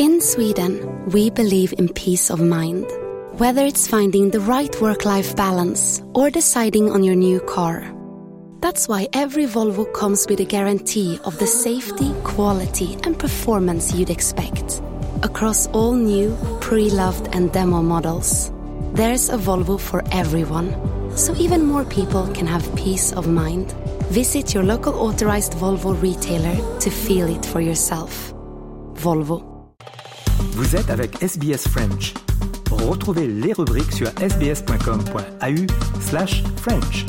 In Sweden, we believe in peace of mind. Whether it's finding the right work-life balance or deciding on your new car. That's why every Volvo comes with a guarantee of the safety, quality and performance you'd expect. Across all new, pre-loved and demo models. There's a Volvo for everyone. So even more people can have peace of mind. Visit your local authorized Volvo retailer to feel it for yourself. Volvo. Vous êtes avec SBS French. Retrouvez les rubriques sur sbs.com.au/French.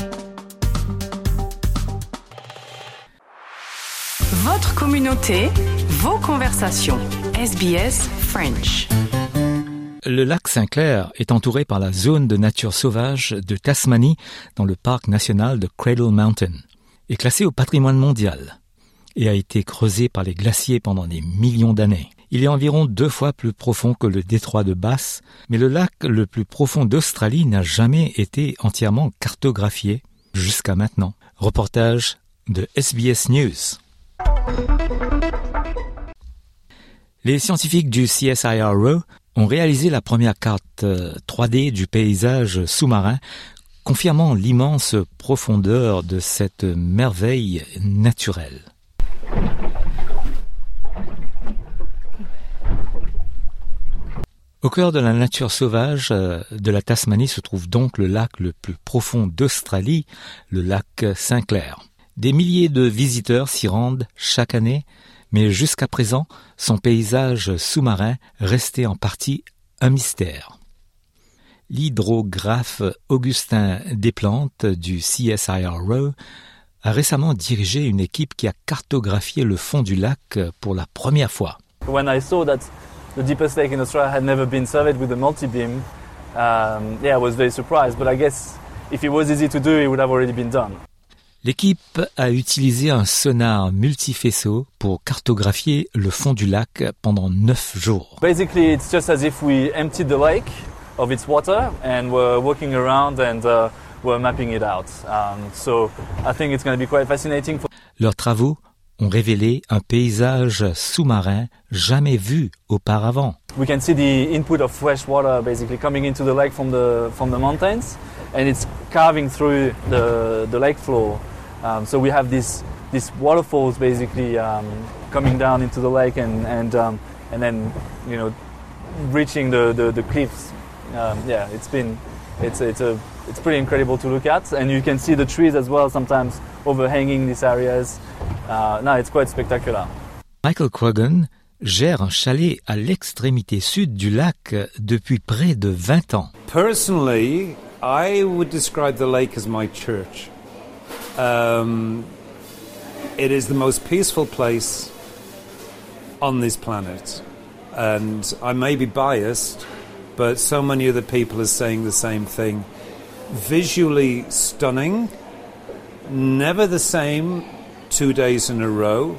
Votre communauté, vos conversations. SBS French. Le lac Saint-Clair est entouré par la zone de nature sauvage de Tasmanie dans le parc national de Cradle Mountain, est classé au patrimoine mondial et a été creusé par les glaciers pendant des millions d'années. Il est environ 2 fois plus profond que le détroit de Bass, mais le lac le plus profond d'Australie n'a jamais été entièrement cartographié jusqu'à maintenant. Reportage de SBS News. Les scientifiques du CSIRO ont réalisé la première carte 3D du paysage sous-marin, confirmant l'immense profondeur de cette merveille naturelle. Au cœur de la nature sauvage de la Tasmanie se trouve donc le lac le plus profond d'Australie, le lac Saint-Clair. Des milliers de visiteurs s'y rendent chaque année, mais jusqu'à présent, son paysage sous-marin restait en partie un mystère. L'hydrographe Augustin Desplantes du CSIRO a récemment dirigé une équipe qui a cartographié le fond du lac pour la première fois. When I saw that the deepest lake in Australia had never been surveyed with a multi-beam, I was very surprised. But I guess if it was easy to do, it would have already been done. L'équipe a utilisé un sonar multifaisceau pour cartographier le fond du lac pendant 9 jours. Basically, it's just as if we emptied the lake of its water and we're walking around and we're mapping it out. So I think it's going to be quite fascinating. Leurs travaux ont révélé un paysage sous-marin jamais vu auparavant. We can see the input of fresh water basically coming into the lake from the mountains, and it's carving through the lake floor. So we have these waterfalls basically coming down into the lake and then reaching the cliffs. It's pretty incredible to look at, and you can see the trees as well sometimes overhanging these areas. It's quite spectacular. Michael Croghan gère un chalet à l'extrémité sud du lac depuis près de 20 ans. Personally, I would describe the lake as my church. It is the most peaceful place on this planet. And I may be biased, but so many other people are saying the same thing. Visually stunning, never the same 2 days in a row.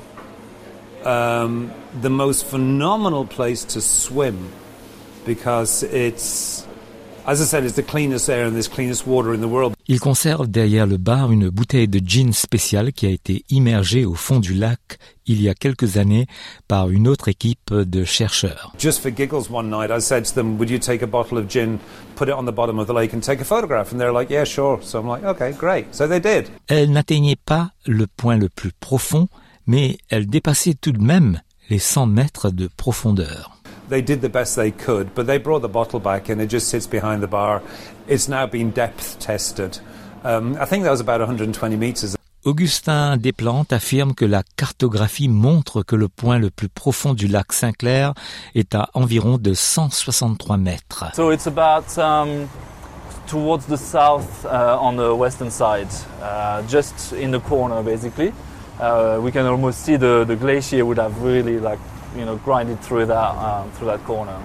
The most phenomenal place to swim because it's, as I said, it's the cleanest air and there's cleanest water in the world. Il conserve derrière le bar une bouteille de gin spéciale qui a été immergée au fond du lac il y a quelques années par une autre équipe de chercheurs. Just for giggles one night, I said to them, would you take a bottle of gin, put it on the bottom of the lake and take a photograph? And they're like, yeah, sure. So I'm like, okay, great. So they did. Elle n'atteignait pas le point le plus profond, mais elle dépassait tout de même les 100 mètres de profondeur. They did the best they could, but they brought the bottle back and it just sits behind the bar. It's now been depth tested. I think that was about 120 meters. Augustin Desplantes affirme que la cartographie montre que le point le plus profond du lac Saint-Clair est à environ de 163 mètres. So it's about towards the south on the western side, just in the corner basically. We can almost see the glacier would have really grinded through that corner.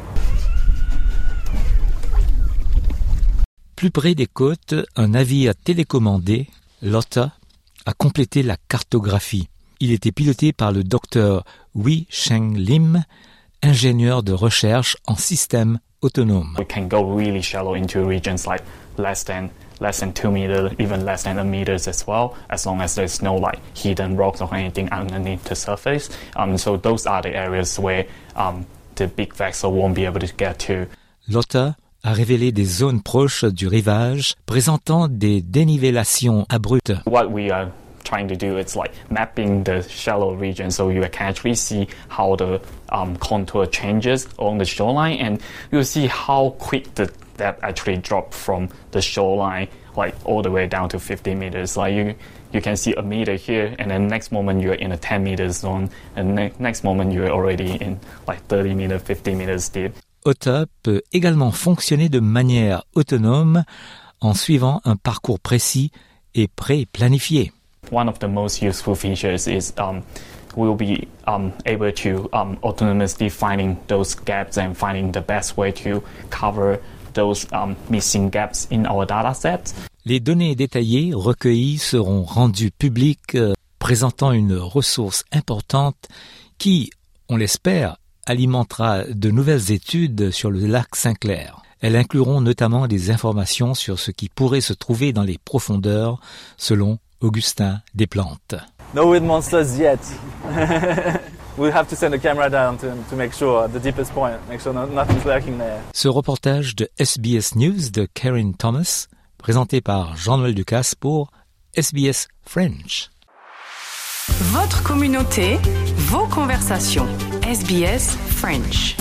Plus près des côtes, un navire télécommandé, Lotta, a complété la cartographie. Il était piloté par le docteur Wei Sheng Lim, ingénieur de recherche en système autonome. We can go really shallow into regions like less than 2 meters, even less than 1 meter as well, as long as there's no hidden rocks or anything underneath the surface. So those are the areas where the big vessel won't be able to get to. Lotte a révélé des zones proches du rivage présentant des dénivellations abruptes. What we are trying to do is like mapping the shallow region so you can actually see how the contour changes along the shoreline, and you'll see how quick the depth actually drop from the shoreline like all the way down to 50 meters. Like you can see a meter here, and then next moment you're in a 10 meters zone, and next moment you're already in like 30 meters, 50 meters deep. Otter peut également fonctionner de manière autonome en suivant un parcours précis et pré-planifié. One of the most useful features is we'll be able to autonomously finding those gaps and finding the best way to cover those missing gaps in our data sets. Les données détaillées recueillies seront rendues publiques, présentant une ressource importante qui, on l'espère, alimentera de nouvelles études sur le lac Saint-Clair. Elles incluront notamment des informations sur ce qui pourrait se trouver dans les profondeurs, selon Augustin Desplantes. No weird monsters yet. We'll have to send a camera down to make sure at the deepest point, make sure nothing's lurking there. Ce reportage de SBS News de Karen Thomas, présenté par Jean-Noël Ducasse pour SBS French. Votre communauté, vos conversations. SBS French.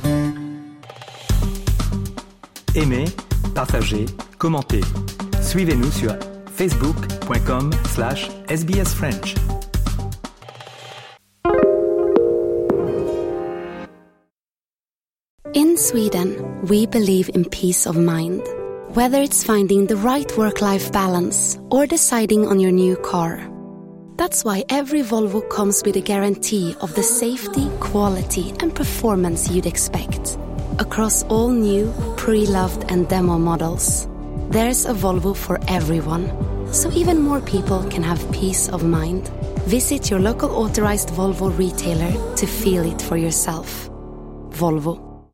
Aimez, partagez, commentez. Suivez-nous sur facebook.com/sbsfrench. In Sweden, we believe in peace of mind. Whether it's finding the right work-life balance or deciding on your new car. That's why every Volvo comes with a guarantee of the safety, quality, and performance you'd expect. Across all new, pre-loved, and demo models. There's a Volvo for everyone, so even more people can have peace of mind. Visit your local authorized Volvo retailer to feel it for yourself. Volvo.